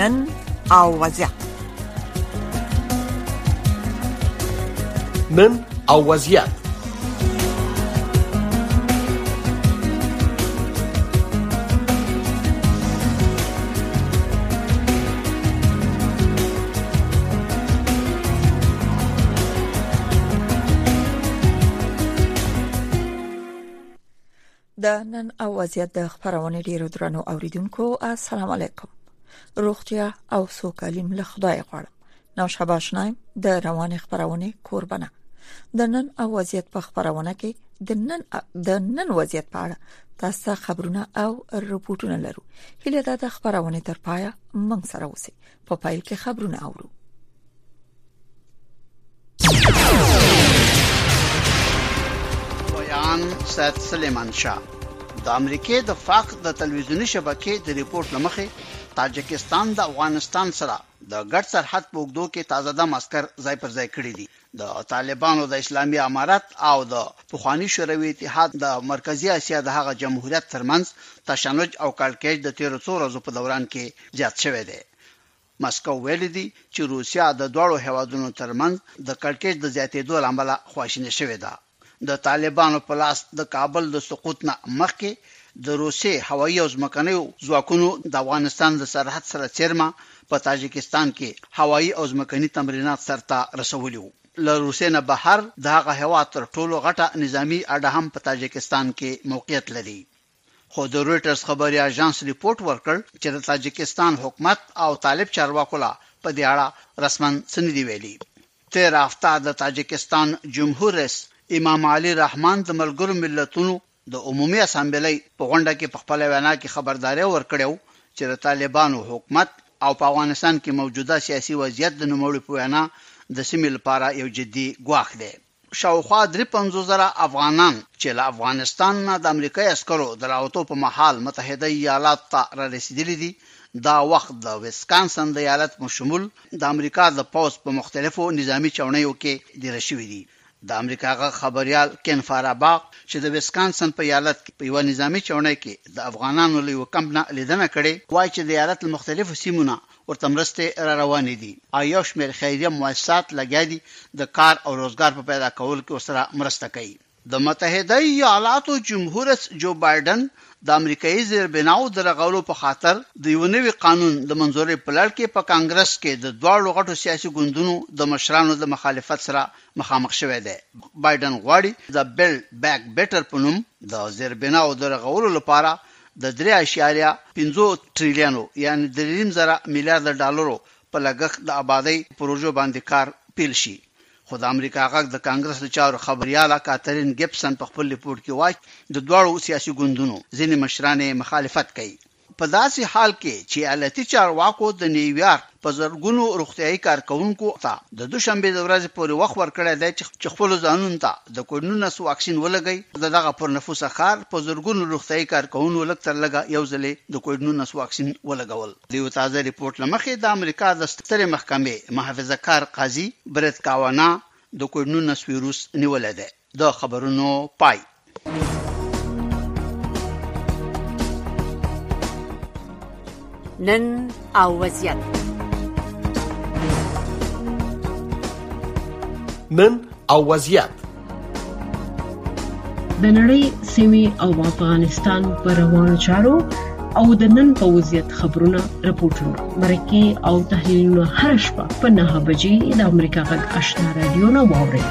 نن او وضعیت. نن او وضعیت. د نن او وضعیت د خبرونه ډیرو درنو اوریدونکو السلام علیکم. روغتیا او سوکالي مل خدای غواړم. نو شباشنایم د روان خبرونه قربانه. د نن او وضعیت په خبرونه کې د نن وضعیت په اړه تاسو خبرونه او رپورټونه لرو. هله دا د خبرونه تر پایه موږ سره اوسئ. په پایل کې خبرونه اورو. سید سلیمان شاه د امریکای د فاق د تلویزیونی شبکې د ریپورت لمخې تاجکستان د افغانستان سره د ګډ سرحد په اوږدو کې تازه دم عسكر ځای پر ځای کړی دي. د طالبانو د اسلامي امارات او د پخوانی شوروي اتحاد د مرکزی اسیا د هغه جمهوریت ترمنځ تشنج او کړکېچ د 13 ورځې په دوران کې زیات شوی دی. مسکو ویلي دي چې روسیا د دوړو هیوادونو ترمنځ د کړکېچ د زیاتېدو لامل خواشینه شوې ده. د طالبانو په لاس د کابل د سقوط نه مخکې د روسي هوایي او ځمکني ځواکونو د افغانستان د سرحد سره چیرمه په تاجکستان کې هوایي او ځمکني تمرینات سرته رسولي وو. له روسي نه بهر دغه هوا تر ټولو غټه نظامی اډه هم په تاجکستان کې موقعیت لري. خو د رويټرز خبري اژانس ریپورت ورکړ چې د تاجکستان حکومت او طالب چارواکو لا په دې اړه رسمن سندې ویلي. تیر هفته د تاجکستان جمهور رئیس امام علي رحمان د ملګرو ملتونو د عمومي اسامبلې په غونډه کې په خپل وینا کې خبرداري ورکړو چې د طالبانو حکومت او په افغانستان کې موجوده سیاسي وضعیت د نوموړي په وینا د سیمې لپاره یو جدي ګواښ دی. شاوخوا 350,000 افغانان چې له افغانستان نه د امریکای عسکرو د راوتو په محل متحده ایالات ته را رسیدلي دي. دا وخت د ویسکانسن د ایالت مشمول د امریکا د پوز په مختلفو نظامی چونیو کې ډیر شوی دي. د امریکا غ خبريال کین فاراباغ چې د ویسکانسن په ایالت کې په یو نظامی چونی کې د افغانانو له کمپ نه لیدنه کړي وایي چې د ایالت مختلفو سیمونه ورته مرسته را روانې دي. ایوش میر خیریه مؤسسات لګیا دي د کار او روزګار په پیدا کول کې سره مرسته کوي. د متحده ایالاتو جمهور رئیس جو بایدن د امریکایي زیربناو د رغولو په خاطر د یو نوي قانون د منځوري په لړ کې په کانګرس کې د دوه غټو سیاسي ګوندونو د مشرانو د مخالفت سره مخامخ شوی دی. بایدن غواړي د بیل بیک بیټر په نوم د زیربناو د رغولو لپاره د 3.5 ټریلیونو یعنی 3.0 میلیارډ ډالرو په لګښت د آبادی پروژو باندې کار پیل شي. خو د امریکا غږ د کانګرس د چارو خبرياله کاترین ګیبسن په خپل ریپورت کې وایي د دوړو سیاسي ګوندونو ځینې مشران مخالفت کوي. په داسې حال کې چې ایالتي چارواکو د نیویارک په زرګونو روغتيایي کارکونکو ته د دوشنبه د ورځې پورې وخت ورکړی دی چې خپل ځانونو ته د کوډ-19 واکسین ولګي. دغه پر نفوس خار په زرګونو روغتيایي کارکونکو لکتر لګا یو ځلې د کوډ-19 واکسین ولګول. د یو تازه ریپورت لمخې د امریکا د سترې محکمې محافظه کار قاضي برت کاوانا د کوډ-19 وایروس نیولې ده. د خبرونو پای. نن او وضعیت. نن او وضعیت. د نړۍ سیمې او افغانستان پر روانو چارو او د نن په وضعیت خبرونه رپورټونه مرکه او تحلیلونه هر شپه په 9 بجې د امریکا غږ آشنا رادیو نه واوري.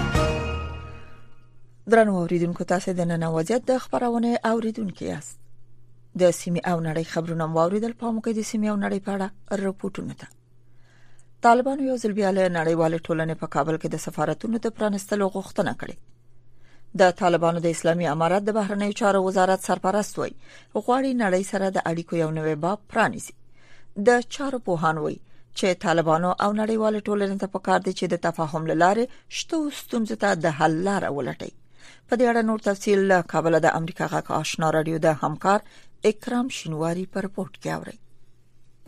درنو اوریدونکو تاسو د نن وضعیت د خبرونه اوریدونکو یاست. د سیمې او نړۍ خبرونه واوریدل په موګه د سیمې او نړۍ په اړه رپورټونه ده. طالبانو یو ځل بیا له نړیوال ټولنې په کابل کې د سفارتونو د پرانستلو غوښتنه کړې. د طالبانو د اسلامي امارات د بهرنیو چارو وزارت سرپرست وای غواړي نړۍ سره د اړیکو یو نوې باب پرانیزي. د چارو پوهان وای چې طالبانو او نړیوال ټولنې ته پکار دي چې د تفاهم لاره شته ستونزې ته د حل لاره ولټي. په دې اړه نور تفصیل له کابل د امریکا غږ آشنا رادیو د همکار اکرام شینواری پر رپورت کې اوري.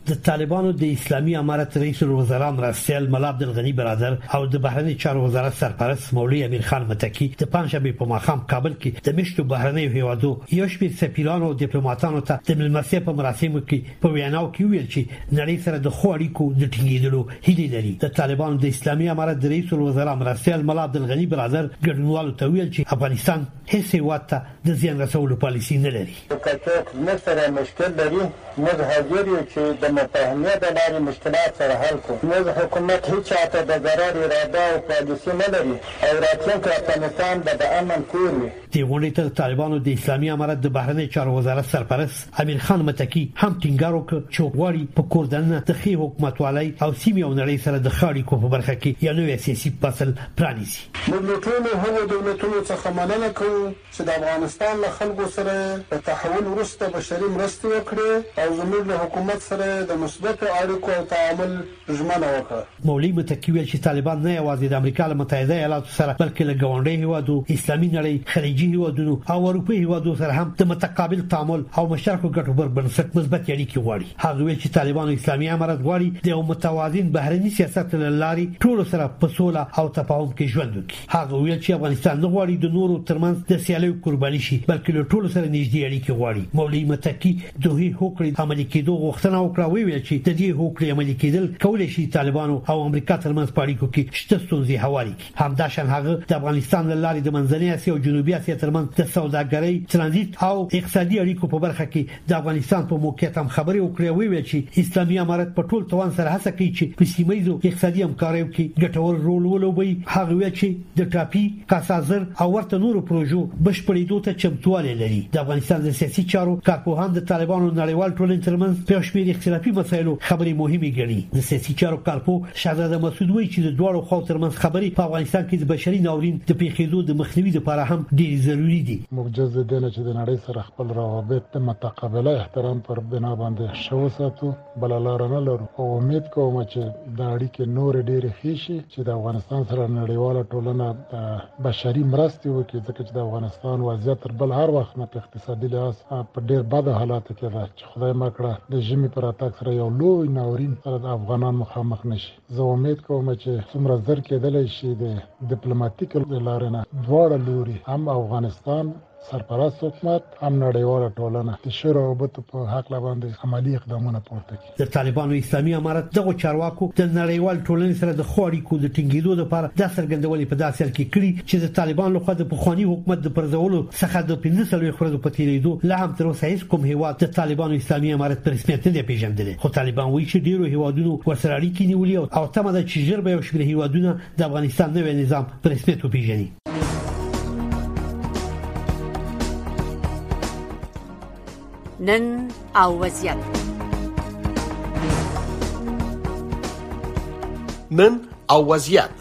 د طالبانو د اسلامي امارت رئیس الوزرا مرستیال ملا عبدالغنی برادر او د بهرنی چارو وزارت سرپرست مولوی امیر خان متکی د پنځشنبه په ماښام کابل کې د مشتو بهرنی هیوادو یو شمېر سفیرانو او ډیپلوماټانو ته د ملمستیا په مراسمو کې په ویناو کې ویل چې نړۍ سره د خو اړیکو د ټینګېدلو هیله لري. د طالبانو د اسلامي امارت د رئیس الوزرا مرستیال ملا عبدالغنی برادر ګډونوالو ته ویل چې افغانستان هیڅ هیواد ته د زیان رسولو پالیسي نه لري. کڅوک مثلا مشکل لري موږ حاضر یو چې د مفاهمې د لارې مشکلات سره حل کړو. موږ حکومت هیڅ چاته د ضرر اراده او پالیسي نه لري او راتلونکي افغانستان د امن کور وي. د غونډې ته طالبانو د اسلامي امارت د بهرنی چارو وزارت سرپرست امیر خان متکی هم ټینګار وکړ چې غواړي په کوردن د خي حکومتوالۍ او سیمې او نړۍ سره د خاړې کو په برخه کې یو نوې سیاسي فصل پرانیسي. موږ ټول هغو دولتونو څخه مننه کوو چې د افغانستان له خلکو سره د تحول وروسته بشري مرستې وکړي او زموږ له حکومت سره د مثبت اړیکو او تعامل ژمنه وکړه. مولوی متکی ویل چې طالبان نه یوازې د امریکا له متحده ایالاتو سره بلکې له ګاونډي هیوادو اسلامي نړۍ خلیجي هیوادونو او اروپایي هیوادو سره هم د متقابل تعامل او مشترکو ګټو پر بنسټ مثبت اړیکې غواړي. هغه ویل چې طالبان اسلامي امارت غواړي د متوازن بهرني سیاست له لارې ټول سره په سوله او تفاهم کې ژوند وکړي. هغه ویل چې افغانستان نه غواړي د نورو ترمنځ د سیالیو قرباني شي بلکې له ټول سره نږدې اړیکې غواړي. مولوی متکی دوی هوکړې عملي کېدو غوښتنه وکړه ویل چې د دې هوکړې عملي کېدل کولای شي طالبانو او امریکا ترمنځ اړیکو کې شته ستونزې هواري کړي. همداشان هغه د افغانستان له لارې د منځنۍ اسیا او جنوبي اسیا ترمنځ د سوداګرۍ ترانزیت او اقتصادي اړیکو په برخه کې د افغانستان په موقعیت هم خبرې وکړې ویل چې اسلامي امارت په ټول توان سره هڅه کوي چې په سیمایي اقتصادي همکاریو کې ګټور رول ولوبي. هغه ویل چې د ټاپي کاسازر او ورته نورو پروژو بشپړېدو ته چمتوالی لري. د افغانستان د سیاسي چارو کارپوهان د طالبانو نړیوال ټولنې ترمنځ په شمېر اختلافي مسایلو خبرې مهمه ګڼي. د سیاسي چارو کارپو شهزاده مسعود وایي چې د دوه خوا ترمنځ خبرې په افغانستان کې د بشري ناورین د پیښېدو د مخنیوي لپاره هم ډېر ضروري دي. موجز دي چې د نړۍ سره خپل روابط د متقابله احترام پر بنا باندې شو ساتو بل لار نه لرو او امید کوم چې د اړیکې نور ډېر ښه شي چې د افغانستان سره نړیواله ټولنه بشري مرستې وکړي ځکه چې د افغانستان وضعیت تر بل هر وخت نه په اقتصادي لحاظ په ډېر بد حالاتو کې ده چې خدای مکړه د ژمي پر اتاک سره یو لوی ناورین سره د افغانان مخامخ نشي. زه امید کوم چې څومره زر کېدلی شي د ډیپلوماټیک لارې نه دواړه لوري هم افغانستان سرپرست حکومت هم نړیواله ټولنه د شورا او بت په حق باندې عملی اقدامونه پورته کړي. د طالبانو اسلامي امارت دغه چارواکو د نړیوال ټولنې سره د خو اړیکو د ټینګېدو لپاره د څرګندولې په داسې حال کې کړي چې د طالبان لخوا د پخوانی حکومت د پرځولو څخه د 15 ورځو په تیریدو لا هم تر اوسه هیڅ کوم هیواد د طالبانو اسلامي امارت په رسمیت نه پیژندل. خو طالبان وایي چې ډیرو هیوادونو ورسره اړیکې نیولې او تمه ده چې ژر به یو شمېر هیوادونه د افغانستان نوی نظام په رسمیت وپیژني. نن او وضعیت نن او وضعیت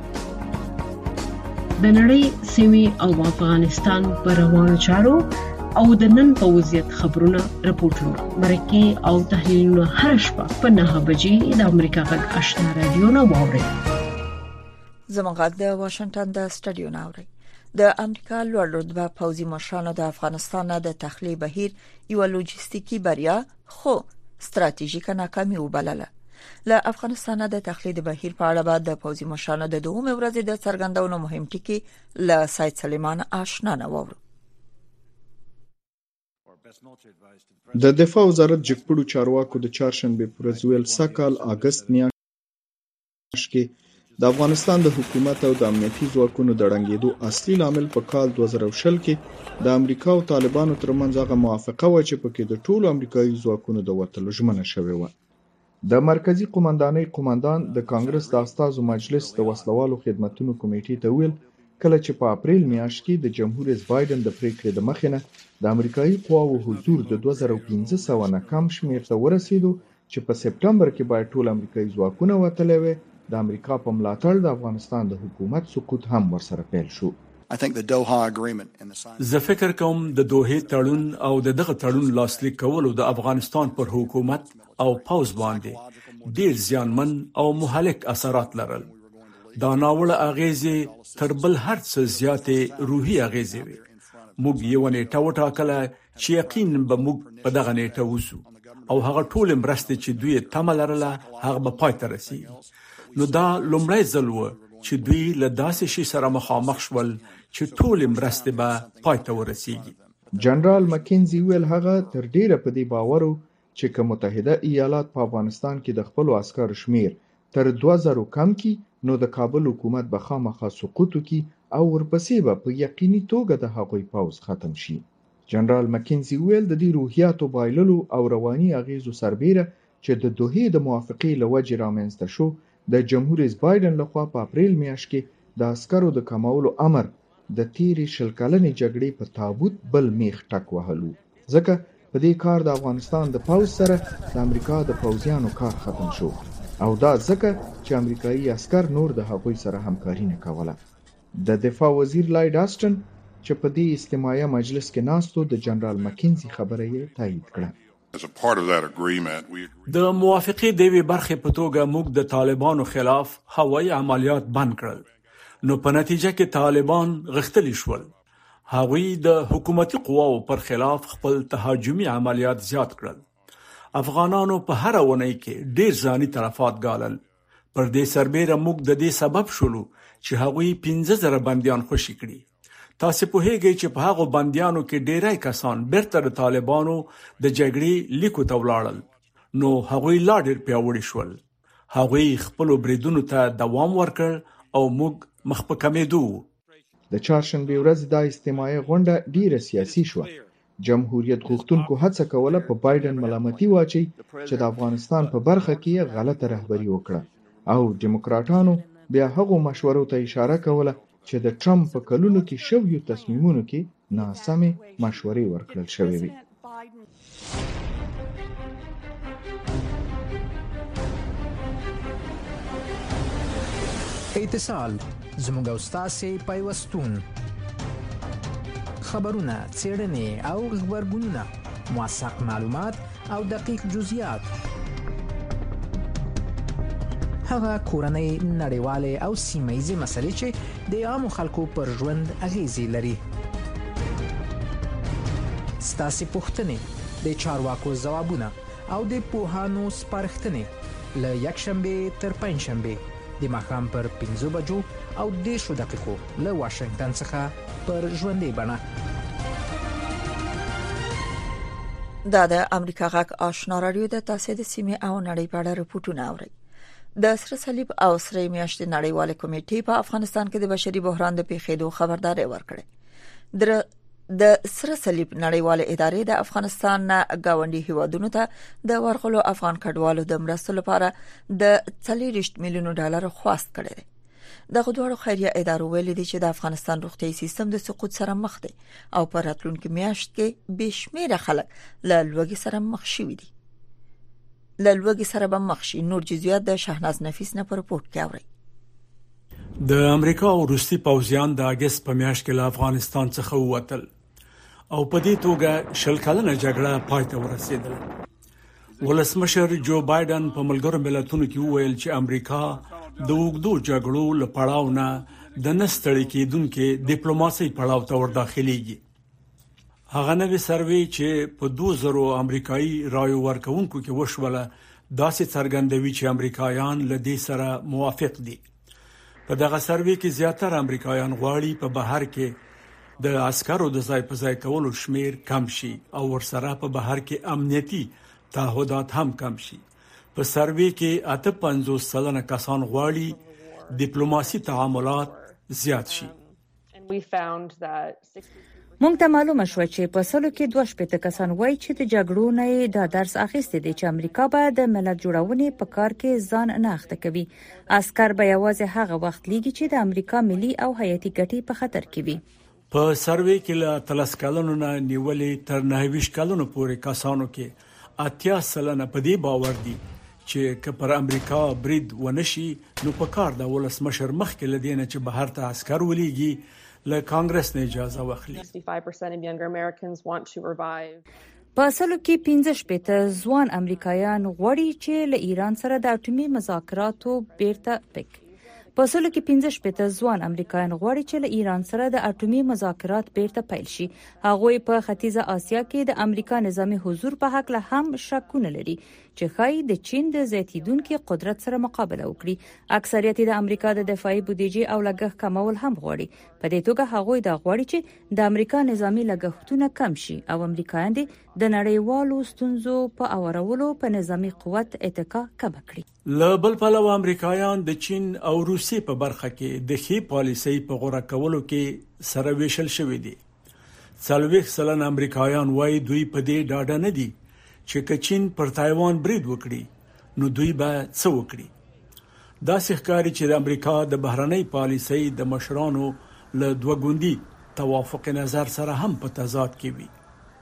د نړۍ سیمې او افغانستان پر روانو چارو او د نن په وضعیت خبرونه راپورټونه مرکه او تحلیلونه هر شپه په 9 بجې د امریکا غږ آشنا رادیو نه واوري. زموږ غږ د واشنگټن د سټډیو نه اوري. د امریکا لوړ رتبه پوځي مشرانو د افغانستان د تخلیه بهیر یو لوجستیکي بریا خو ستراتیژیکه ناکامي وبلله. له افغانستان د تخلیه بهیر په اړه بعد د پوځي مشرانو د دوه ورځې د څرګندونو مهم ټکی له سید سلیمان آشنا نه وورو. د دفاع وزارت جګپړو چارواکو د چهارشنبه پر ورځ ویل سکهال اگست میاشت کې د افغانستان د حکومت او د امنیتي ځواکونو د ړنګېدو اصلي لامل په کال 2020 کې د امریکا او طالبانو ترمنځ هغه موافقه و چې پکې د ټولو امریکایي ځواکونو د وتلو ژمنه شوې و. د مرکزی قومندانۍ قومندان د کانګرس د استازو مجلس د وسلوالو خدماتو کمیټې ته ویل کله چې په اپریل میاشت کې د جمهور رئیس بایدن د پریکړې د مخینه د امریکایي قواو حضور د 2500 نه کم شمېر ته ورسېدو چې په سپټمبر کې باید ټول امریکایي ځواکونه وتلي وي. د امریکا په ملاتړ د افغانستان د حکومت سقوط هم ورسره پیل شو. زه فکر کوم د دوحه تړون او دغه تړون لاسلیک کولو د افغانستان پر حکومت او پوز باندې ډیر زیانمن او مهلک اثرات لرل. دا ناوړه اغیزې تر بل هر څه زیاتې روحي اغیزې وي. موږ یو نیټه وټاکله چې یقین به موږ په دغه نیټه وسو او هغه ټول مرستې چې دوی تمه لرله هغه به پای ته رسیږي. نو دا لومړی ځل و چې دوی له داسې شي سره مخامخ شول چې ټول مرستې به پای ته ورسیږي. جنرال مکینزي ویل هغه تر ډیره په دې باور و چې که متحده ایالات په افغانستان کې د خپل عسکرو شمیر تر 2000 کم کی نو د کابل حکومت به خامخا سقوط وکړي او ورپسې به په یقیني توګه د هغوی پوځ ختم شي. جنرال مکینزي ویل د دې روحیاتو بایللو او رواني اغیزو سربېره چې د دوحې د موافقې له وجې رامنځته شو د جمهور رئیس بایدن لخوا په اپریل میاشت کې د عسکرو د کمولو امر د تیرې 20 کلنې جګړې په تابوت بل میخ ټک وهلو. ځکه په دې کار د افغانستان د پوځ سره د امریکا د پوځیانو کار ختم شو او دا ځکه چې امریکایي عسكر نور د هغوی سره همکاري نه کوله. د دفاع وزیر لایډ آسټن چې په دې استماعي مجلس کې ناستو د جنرال مکینزي خبره یې تایید کړه. د موافقې د وی برخې په توګه موږ د طالبانو خلاف هوایي عملیات بند کړل. نو په نتیجه کې طالبان غښتلي شول. هغوی د حکومتي قواو پر خلاف خپل تهاجمي عملیات زیات کړل. افغانانو په هر ونې کې ډیر ځاني طرفات ګالل. پر دې سربېره موږ د دې سبب شولو چې هغوی 15000 بنديان خوشي کړي. تاسو په هیګي چې په هغه بنديانو کې ډیرای کسان بیرته د طالبانو د جګړې لیکو ته ولاړل. نو هغوی لا ډیر پیاوړي شول. هغوی خپل بریدونو ته دوام ورکړ او موږ مخ په کمیدو. د چهارشنبه ورځ د استماعي غونډه ډیره سیاسي شو. جمهوریت غوښتونکو هڅه کوله په بایدن ملامتي واچي چې د افغانستان په برخه کې غلطه رهبری وکړه او دیموکراتانو بیا هغه مشورو ته اشاره کوله چې د ټرمپ په کلونو کې شویو تصمیمونو کې ناسمه مشورې ورکړل شوې وي. اتصال زموږ استاسي پیوستون خبرونه څېړنې او خبرګونونه موثق معلومات او دقیق جزئیات هغه کورنۍ نړیوالې او سیمه‌ییزې مسلې چې د عامو خلکو پر ژوند اغیزې لري. ستاسو پوښتنې د چارواکو ځوابونه او د پوهانو سپارښتنې له یکشنبه تر پنځشنبه د ماښام پر 5 بجو او 10 دقیقو له واشنگټن څخه پر ژوندۍ بڼه. دا د امریکا غږ آشنا رادیو د تاسو د سیمې او نړۍ په اړه رپورټونه اوري. د سره صلیب او سره میاشتې نړیواله کمیټې په افغانستان کې د بشري بحران د پیښېدو خبرداري ورکړه. د سره صلیب نړیواله ادارې د افغانستان نه گاونډي هیوادونو ته د ورغلو افغان کډوالو د مرستو لپاره د 40 میلیون ډالر خواست کړی دی. دغه دوه خیریه ادارو ویلي دي چې د افغانستان روغتیايي سیستم د سقوط سره مخ دی او په راتلونکي میاشت کې بشمیره خلک له لوږې سره مخ شوي دي. لوږې سره به مخ شي. نور جزئیات د شهناز نفیس نه په رپورت کې اوري. د امریکا او روسي پوځیان د اگست په میاشت کې له افغانستان څخه ووتل او په دې توګه 20 کلنه جګړه پای ته ورسېدله. ولسمشر جو بایدن په ملګرو ملتونو کې وویل چې امریکا د اوږدو جګړو له پړاو نه د نستړی کېدونکو ډیپلوماسي پړاو ته ورداخليږي. هغه نوې سروې چې په 2000 امریکایي رایو ورکوونکو کې وشوله داسې څرګندوي چې امریکایان له دې سره موافق دي. په دغه سروې کې زیاتره امریکایان غواړي په بهر کې د عسکرو د ځای په ځای کولو شمیر کم شي او ورسره په بهر کې امنیتي تعهدات هم کم شي. په سروې کې 58% کسان غواړي ډیپلوماسي تعاملات زیات شي. مونږ ته معلومه شو چې په سلو کې 2 کسان وایي چې د جګړو نه د درس اخیستي دي چې امریکا به د ملت جوړونې په کار کې ځان نه اخته کوي. عسكر به یوازې هغه وخت لیږي چې د امریکا ملي او حیاتي ګټې په خطر کې وي. په سروې کې له 30 کلونو نه نیولې تر 29 کلونو پورې کسانو کې 80% په دې باور دي چې که پر امریکا برید ونشي نو په کار د ولسمشر مخکې لدینه چې بهر ته عسكر ولېږي له کانګرس نه اجازه واخلي. په اصلو کې 15% ځوان امریکایان غواړي چې له ایران سره د اټومي مذاکراتو بیرته پک. په سلو کې 15 ځوان امریکایان غواړي چې له ایران سره د اټومي مذاکرات بیرته پیل شي. هغوی په ختیځه اسیا کې د امریکا نظامی حضور په حق له هم شکونه لري چې خای د چین د زیاتیدونکو قدرت سره مقابله وکړي. اکثریت د امریکا د دفاعي بودیجې او لګښت کمول هم غواړي. په دې توګه هغوی دا غواړي چې د امریکا نظامی لګښتونه کم شي او امریکایان د نړیوالو ستونزو په اورولو په نظامی قوت اتکا کم کړي. له بل پلوه امریکایان د چین او روسي په برخه کې د ښې پالیسۍ په غوړه کولو کې سره ویشل شوی دي. 40% امریکایان وايي دوی په دې ډاډه نه دي چې که چین پر تایوان برید وکړي نو دوی به څه وکړي. دا ښکاري چې د امریکا د بهرنۍ پالیسۍ د مشرانو له دوه ګوندي توافق نظر سره هم په تضاد کې وي.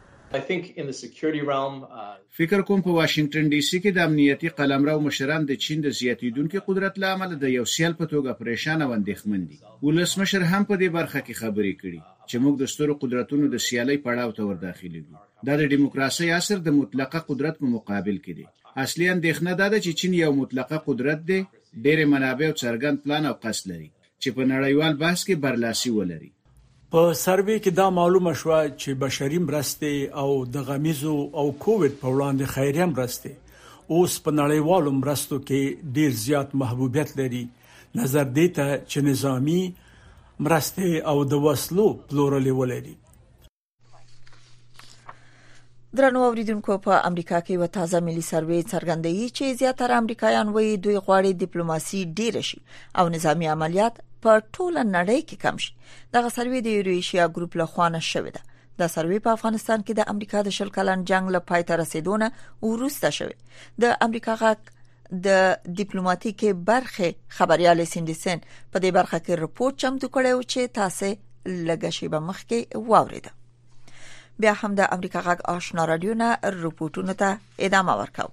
فکر کوم په واشنگټن ډي سي کې د امنیتي قلمرو مشران د چین د زیاتیدونکو قدرت لامل د یو سیال په توګه پریشان او اندېښمن دي. ولسمشر هم په دې برخه کې خبرې کړي چې موږ د سترو قدرتونو د سیالۍ پړاو ته ورداخليږو. دا د دیموکراسي عصر د مطلقه قدرت په مقابل کې دي. اصلي اندېښنه دا ده چې چین یو مطلقه قدرت دی، ډېر منابع او څرګند پلان او قصد لري چې په نړیوال بحث کې برلاسي ولري. په سروې کې دا معلومه شوه چې بشري مرستې او د غمیزو او کووډ په وړاندې خیریه مرستې اوس په نړیوالو مرستو کې ډیر زیات محبوبیت لري. نظر دې ته چې نظامی مرستې او د وسلو پلورل ولري. درنو اوریدونکو په امریکا کې و تازه ملي سروې څرګندوي چې زیاتره امریکایان وایي دوی غواړي ډیپلوماسي ډیر شي او نظامی عملیات په ټوله نړۍ کې کم شي. دغه سروې د یوریشیا ګروپ له خوا نشوي ده. دا سروې په افغانستان کې د امریکا د 20 کلن جنگ له پای ته رسیدونه وروسته شوی. د امریکا غاک د ډیپلوماټیکي برخه خبريال سندسن په دې برخه کې رپورت چمتو کړو چې تاسو لږه شی به مخکې واوریده. بیا هم د امریکا غاک آشنا رادیو نه رپورټونه ته ادامه ورکاو.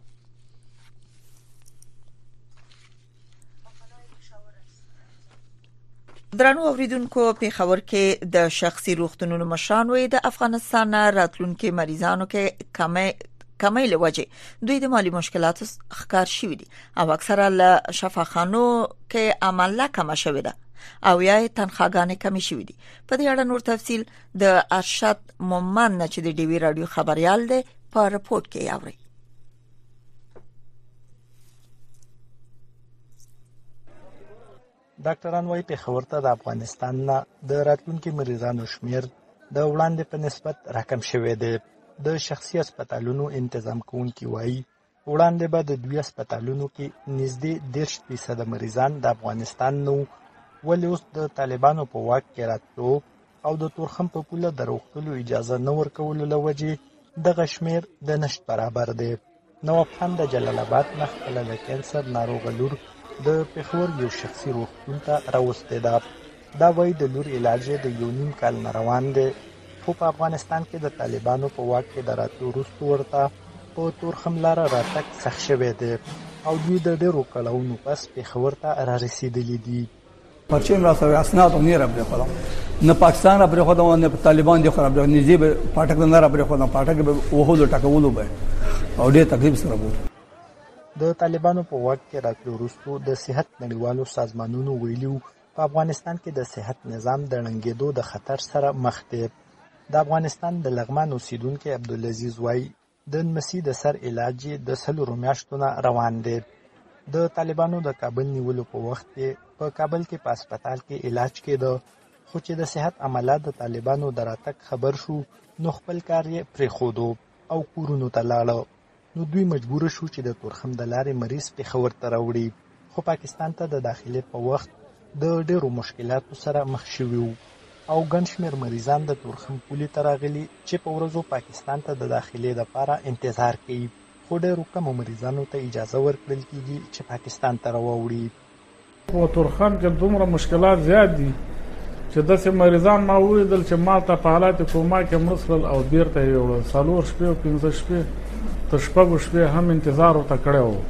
درنو اوریدونکو په خبر کې د شخصي روغتونونو مشران وي د افغانستان راتلونکو مریضانو کې کمی لوجه دوی د مالی مشکلاتو ښکار شوي دي او اکثره له شفاخانو کې عمله کم شوی ده او یا تنخواګانې کمی شوي دي. په دې اړه نور تفصیل د ارشد مومن چې د ډي وی رادیو خبريال دی په رپورت کې یاوري. ډاکټران وايي په خبرته د افغانستان نه د راتلونکو مریضانو شمیر د وړاندې په نسبت راکم شوی دی. د شخصي هسپتالونو تنظیم کوونکي وايي وړاندې به د دوی هسپتالونو کې نږدې 10% مریضان د افغانستان نو ولې اوس د طالبانو په واک کې راتلو او د تورخم په پوله د روغتلو اجازه نه ورکولو لوجې دغه شمیر د نشټ برابر دی. نواب خان د جلال آباد نه خپل د کینسر ناروغ لور د پېښور یو شخصي روغتون ته راوستې ده. دا وایي د لور علاج د یو نیم کال نه روان دی خو په افغانستان کې د طالبانو په واک کې د راتلو وروسته ورته په تورخم لاره راتګ سخت شوی دی او دوی د ډېرو کلونو پس پېښور ته رارسېدلي دي. پرچم را سره اسناد او نه را بری خودم نه پاکستان را بری خودم نه طالبان دی خراب دی نږدې به پټک نه را بری خودم پټک به وهلو ټکولو به او ډېر تکلیف سره وو. د طالبانو په واک کې راتلو وروسته د صحت نړیوالو سازمانونو ویلو په افغانستان کې د صحت نظام د ړنګېدو د خطر سره مخ دی. د افغانستان د لغمان اوسیدونکو عبدالعزیز وایي د نمسي د سر علاج د 4 میاشتو نه روان دی. د طالبانو د کابل نیولو په وخت کې په کابل کې په هسپتال کې علاج کېده خو چې د صحت عمله د طالبانو د راتګ خبر شو نو خپل کار یې پرېښودو او کورونو ته لاړه. نو دوی مجبور شو چې د تورخم د لارې مریض پېښور ته راوړي خو پاکستان ته د داخلي په وخت د ډېرو مشکلاتو سره مخ شوي وو او ګڼ شمېر مریضان د تورخم پولې ته راغلي چې په ورځو پاکستان ته د داخلي لپاره انتظار کوي خو ډېرو کمو مریضانو ته اجازه ورکړل کېږي چې پاکستان ته راوړي. په تورخم کې دومره مشکلات زیات دي چې داسې مریضان ما ولیدل چې مالته په حالات کوما کې مړه شول او بیرته یې وړل. 4 شپې او 15 شپې تر 6 شپې هم انتظار ورته کړی وو.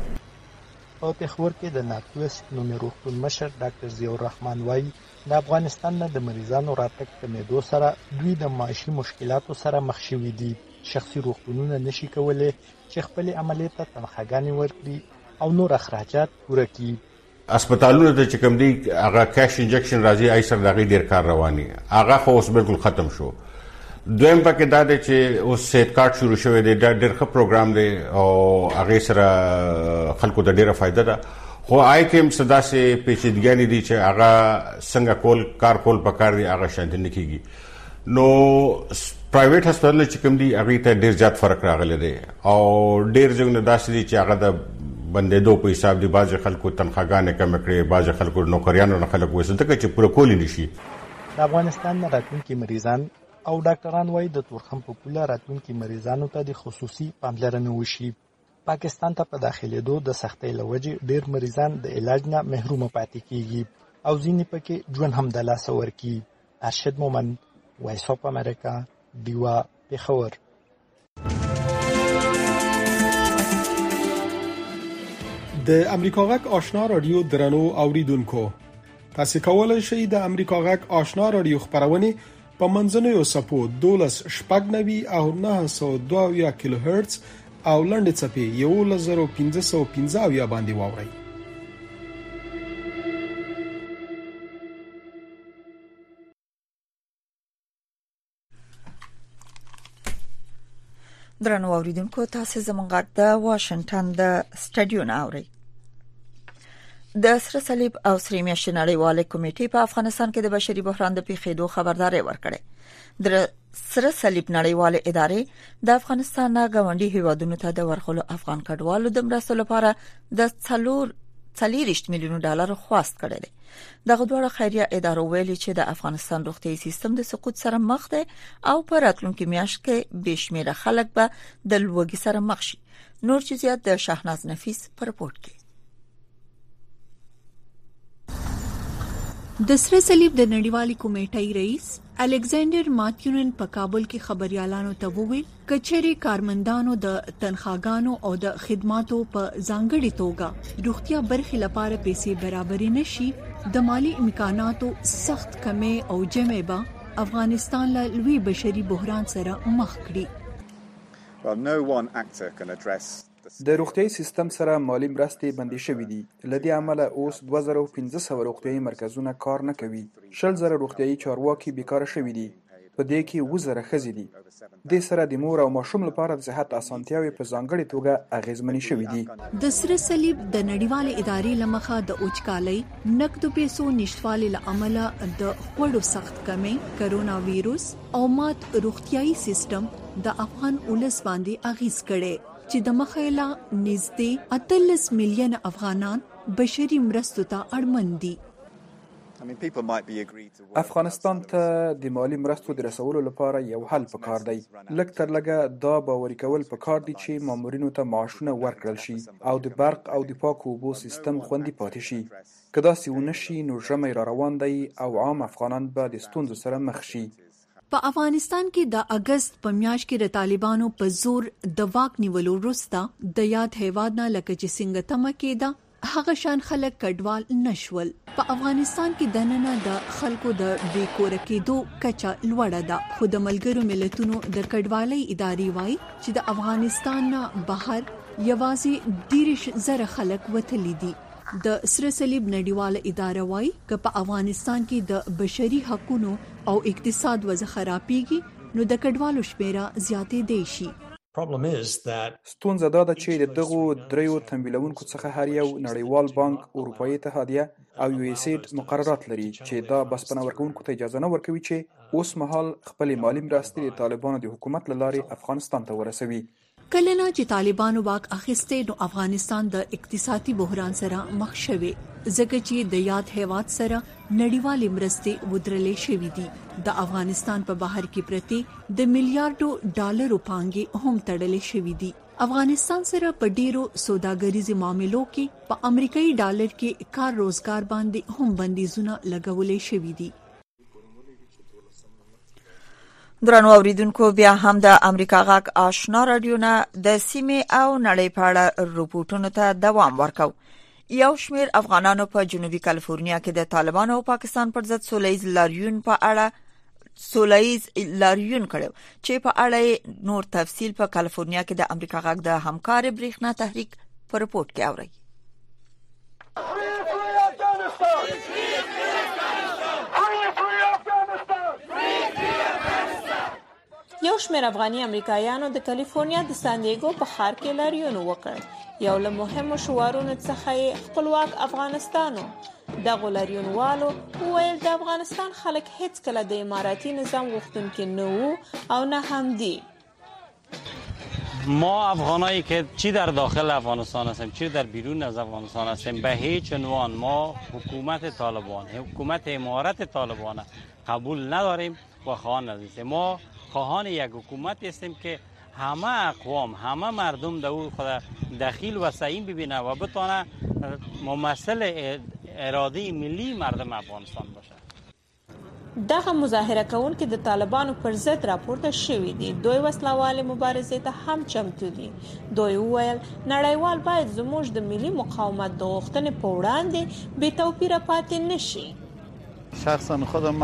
په پېښور کې د نارت ویسټ نومي روغتون مشر ډاکټر ضیاء الرحمن وایي د افغانستان نه د مریضانو راتګ کمېدو سره دوی د معاشي مشکلاتو سره مخ شوي دي. شخصي روغتونونه نشي کولی چې خپلې عملیې ته تنخواګانې ورکړي او نور اخراجات پوره کړي. هسپتالونو ته چې کوم دی هغه کیش انجکشن راځي آی سر دغه ډیر کار رواني هغه خو اوس بالکل ختم شو. دویم پکې دا دی چې اوس صحت کارت شروع شوی دی ډیر ښه پروګرام دی او هغه سره خلکو ته ډیره فائدہ ده. خو آی کوم صدا سي پیچیدګي دي چې هغه څنګه کار کول پکار دی هغه شانت نه کیږي. نو پرایویټ هسپتال چې کوم دی هغه ته ډیر زیات فرق راغلی دی او ډیر څنګه داسې دي چې هغه د بندیدو په حساب دی. باز خلکو تنخواګانې کم کړې باز خلکو نوکریانو نه خلک وسته چې پوره کولی نشي. د افغانستان راتلونکي مریضان او ډاکټران وایي د تورخم په پوله راتلونکي مریضانو ته د خصوصي پاملرنه وشي. پاکستان ته په داخلېدو د سختۍ له وجې ډیر مریضان د علاج نه محروم پاتې کیږي او ځینې پکې ژوند هم د لاسه ورکوي. ارشد مومند، وایس اف امریکا، دیوا، پېښور. د امریکا غږ آشنا رادیو درنو اوریدونکو، تاسو کولای شئ د امریکا غږ آشنا رادیو خبرونه په منځنوي سپو 12.99 او 902 کیلو هرتز او لنډ چپی 1515 باندې واورئ. درنو اوریدونکو، تاسو زموږ غږ د واشنگټن د سټډیو نه اورئ. د سره صلیب او سره میاشتې نړیواله کمیټې په افغانستان کې د بشري بحران د پیښېدو خبرداري ورکړه. د سره صلیب نړیواله ادارې د افغانستان غونډي هیوادونو ته د ورغلو افغان کډوالو د مرستو لپاره د 40 میلیون ډالر خواست کړی دی. دغه دوه خیریه ادارو ویلي چې د افغانستان روغتیايي سیستم د سقوط سره مخ دی او په راتلونکي میاشت کې بشمیره خلک به د لوږې سره مخ شي. نور جزئیات د شاهناز نفیس په رپورت کې. د سره صلیب د نړیوالې کمیټې رئیس الکساندر ماتیونن په کابل کې خبريالانو ته وویل کچېری کارمندانو د تنخواګانو او د خدماتو په ځانګړي توګه روغتیا برخې لپاره پیسې برابرې نشي د مالی امکاناتو سخت کمی او جمع به افغانستان له لوی بشري بحران سره مخ کړي. د روغتیايي سیستم سره مالی مرستې بندي شوې دي. لدې عمله اوس 2500 روغتیايي مرکزونه کار نه کوي. 10000 روغتیايي چارواکي بیکاره شوي دي. په دې کې 2000 ښځې دي. د سره د مور او ماشوم لپاره د صحت اسانتیاوي په ځانګړي توګه اغیزمنې شوې دي. د سره صلیب د نړیوالې ادارې لمخه د اوچکالۍ نقد پیسو نشټوالي لامل د خوړو سخت کمی، کرونا وایروس او مات روغتیايي سیستم د افغان ولس باندې اغیز کړي چې د مخایله نږدې 18 میلیون افغانان بشري مرستو ته اړمن دي. افغانستان ته د مالی مرستو د رسولو لپاره یو حل پکار دی. لږ تر لږه دا باوري کول پکار دي چې مامورینو ته معاشونه ورکړل شي او د برق او د پاکو اوبو سیستم خوندي پاتې شي. که داسې ونه شي نو ژمی را روان دی او عام افغانان به د ستونزو سره مخ شي. په افغانستان کې د اگست په میاشت کې د طالبانو په زور د واک نیولو وروسته د یاد هیواد نه لکه چې څنګه تمه کېده هغه شان خلک کډوال نشول. په افغانستان کې دننه د خلکو د بیکور کېدو کچه لوړه ده. خو د ملګرو ملتونو د کډوالۍ ادارې وایي چې د افغانستان نه بهر یوازې 10000 خلک وتلي دي. د سره صلیب نړیواله اداره وایي چې په افغانستان کې د بشري حقوقو او اقتصاد وضع خرابېږي نو د کډوالو شمیره زیاتې دی شي. ستونزه دا ده چې د دغو دریو تمویلونکو څخه هر یو نړیوال بانک، اروپایي اتحادیه او یو ایس ایډ مقررات لري چې دا بسپنه ورکوونکو ته اجازه نه ورکوي چې اوس مهال خپل مالی مرستې د طالبانو د حکومت له لارې افغانستان ته ورسوي. کله نه چې طالبانو واک اخیسته نو افغانستان د اقتصادي بحران سره مخ شوی ځکه چې د یاد هیواد سره نړیوالې مرستې ودرلې شوې دي. د افغانستان په بهر کې پرتی د میلیارډو ډالرو پانګې هم تړلې شوې دي. افغانستان سره په ډیرو سوداګریزي معاملو کې په امریکایي ډالر کې کار روزګار باندې هم بندیزونه لګولې شوې دي. درنو اوریدونکو، بیا هم د امریکا غږ آشنا رادیو نه د سیمې او نړۍ په اړه رپورټونو ته دوام ورکو. یو شمیر افغانانو په جنوبي کالیفورنیا کې د طالبانو او پاکستان پر ضد سولهییز لاریون کړو چې په اړه نور تفصیل په کالیفورنیا کې د امریکا غږ د همکار برېښنا تحریک په رپورت کې اوري. یو شمېر افغاني امریکایانو د کالیفورنیا د سان دیګو په ښار کې لاریون وکړ. یو له مهمو شعارونو څخه خپلواک افغانستان. دغه لاریونوالو وویل د افغانستان خلک هیڅ کله د اماراتي نظام غوښتونکي نه وو او نه هم دي. ما افغانایی که چی در داخل افغانستان هستیم چی در بیرون از افغانستان هستیم به هیچ عنوان ما حکومت طالبان، حکومت امارت طالبان قبول نداریم و خواهان نداریم. ما خواهان یک حکومت هستیم که همه اقوام، همه مردم در او خود دخیل و سعیم ببینه و بتونه ممثل اراده ملی مردم افغانستان باشه. دغه مظاهره کوونکي د طالبانو پر ضد راپورته شوي دي. دوی وسلواله مبارزې ته هم چمتو دي. دوی وویل نړیوال باید زموږ د ملي مقاومت د غوښتنې په وړاندې بې توپیره پاتې نشي. شخصا خودم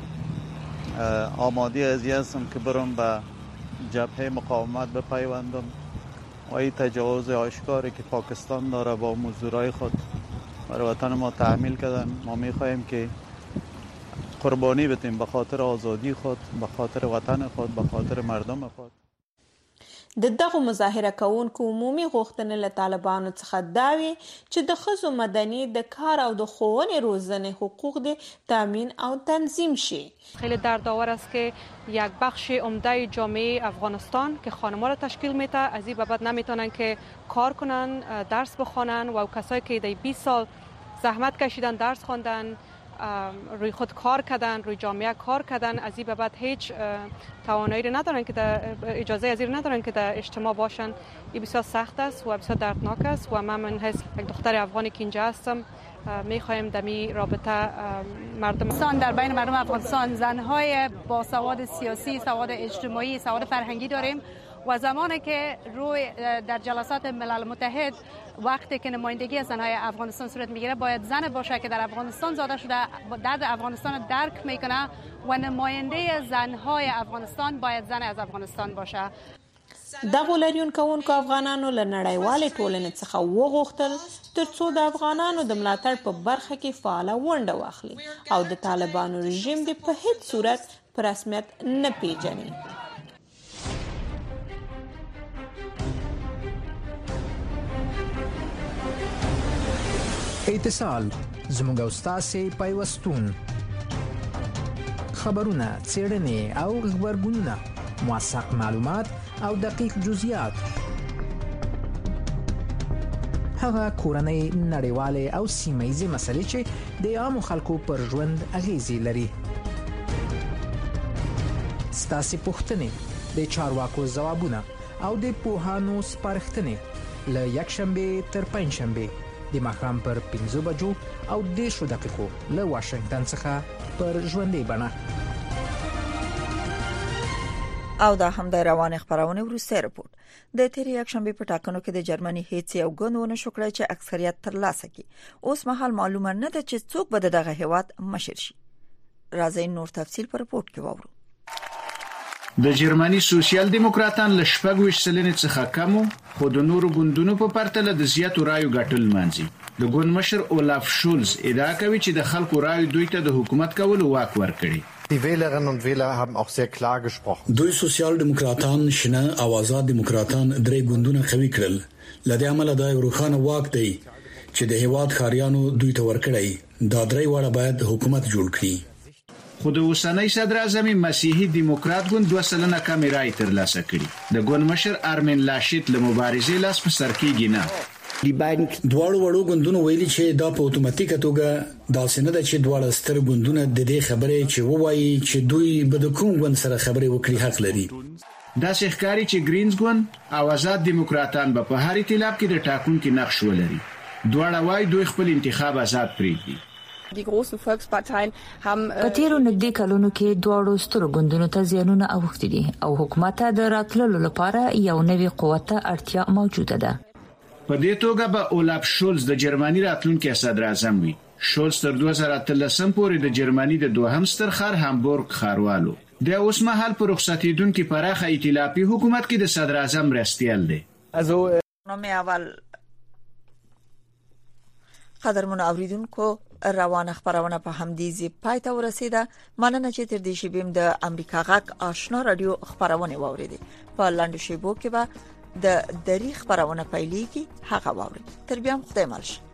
آماده ازی هستم که برم به جبهه مقاومت بپیوندم و این تجاوز آشکاری که پاکستان داره با مزدورای خود برای وطن ما تحمیل کردن. ما میخواهیم که قربانی بدیم به خاطر آزادی خود، به خاطر وطن خود، به خاطر مردم خود. د دغه مظاهره کوونکو عمومي غوښتنې له طالبانو څخه دا وي چې د ښځو مدني د کار او د ښوونې روزنې حقوق د تامین او تنظیم شي. خیلی دردآور است که یک بخش عمده جامعه افغانستان که خانم‌ها را تشکیل میده از این بابت نمیتونن که کار کنن، درس بخونن و کسایی که در 20 سال زحمت کشیدن، درس خواندن، روی خود کار کردن، روی جامعه کار کردن، از این بابت هیچ توانایی را ندارن که اجازه از این ندارن که در اجتماع باشن. این بسیار سخت است و بسیار دردناک است و من حس یک دختر افغانی که اینجا هستم میخوایم دمی رابطه مردم در بین مردم افغانستان زنهای با سواد سیاسی، سواد اجتماعی، سواد فرهنگی داریم و زمانی که روی در جلسات ملل متحد وقتی که نمایندگی از زنهای افغانستان صورت میگیره باید زن باشه که در افغانستان زاده شده، درد افغانستان درک میکنه و نماینده زنهای افغانستان باید زن از افغانستان باشه. دغه لاریون کوونکو افغانانو له نړیوالې ټولنې څخه وغوښتل ترڅو د افغانانو د ملاتړ په برخه کې فعاله ونډه واخلي او د طالبانو رژیم د په هیڅ صورت په رسمیت نه پیژني. اتصال زموږ استاد پیوستون خبرونه، څېړنې او خبرګونونه، موثق معلومات او دقیق جزئیات، هغه کورنۍ، نړیوالې او سیمه‌ییزې مسلې چې د عامو خلکو پر ژوند اغیزې لري. ستاسو پوښتنې، د چارواکو ځوابونه او د پوهانو سپارښتنې له یکشنبه تر پنځشنبه د ماښام پر 15 بجو او 10 دقیقو له واشنگټن څخه پر ژوندۍ بڼه. او دا هم د روان خبرونه وروسته رپورت. د تیر یکشنبه په ټاکنو کې د جرمني هیڅ یو ګوند نشو کړی چې اکثریت ترلاسه کړي. اوس مهال معلومه نه ده چې څوک به دغه هیواد مشر شي. راځي نور تفصیل په رپورت کې واورو. د جرمني سوسیال دیموکراتان له 20% څخه کم خو د نورو ګوندونو په پرتله د زیاتو رایو ګټل مانځي. د ګوند مشر اولاف شولز ادعا کوي چې د خلکو رایو دوی ته د حکومت کولو واک ورکړي. Die Wählerinnen und Wähler haben auch sehr klar gesprochen. دوی سوسیال دیموکراتان، شنه او آزاد دیموکراتان درې ګوندونه قوي کړل. لدې عمل دا یو روښانه واک دی چې د هیواد خاریانو دوی ته ورکړي. دا درې واړه باید حکومت جوړ کړي. خو د اوسنۍ صدر اعظم مسیحي دیموکرات ګوند 2% کم رای ترلاسه کړي. د ګوند مشر ارمین لاشیت له مبارزې لاس په سر کېږي نه. دواړو وړو ګوندونو ویلي چې دا په اتوماتیکه توګه داسې نه ده چې دواړه ستر ګوندونه د دې خبرې چې وایي چې دوی به د کوم ګوند سره خبرې وکړي حق لري. دا ښکاري چې گرینز ګوند او آزاد دیموکراتان به په هر ائتلاف کې د ټاکنې نقش ولري. دواړه وايي دوی خپل انتخاب آزاد پریږدي. په تیرو نږدې کلونو کې دواړو سترو ګوندونو ته زیانونه اوښتي دي او حکومت ته د راتللو لپاره یو نوی قوت ته اړتیا موجوده ده. په دې توګه به اولاف شولز د جرمني راتلونکي صدر اعظم وي. شولز تر 2013 پورې د جرمني د دوهم ستر ښار هامبورګ ښاروالو. د اوس مهال په رخصتیدونکو پراخه ائتلافي حکومت کې د صدر اعظم مرستیال دی. نومي اول قدرمن اوریدونکو روانه خبرونه په همدې پای ته ورسیده. مننه چې تر دې شی بیم د امریکا غږ آشنا رادیو خبرونه واوریدي. په لاندې شیبو کې به د دری خبرونه پیلېږي هغه واوري. تر بیا خدای مالشه.